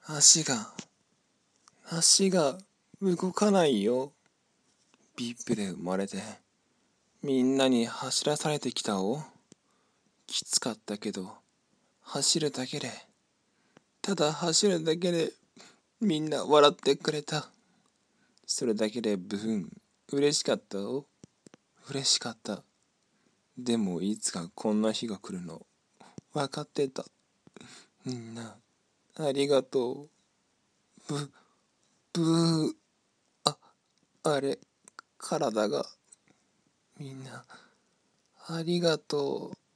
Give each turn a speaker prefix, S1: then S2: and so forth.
S1: 足が動かないよ。ビップで生まれてみんなに走らされてきたお。きつかったけどただ走るだけでみんな笑ってくれた。それだけで嬉しかったお。嬉しかった。でもいつかこんな日が来るの分かってた。みんなありがとう。ブブー。あれ、体が。みんなありがとう。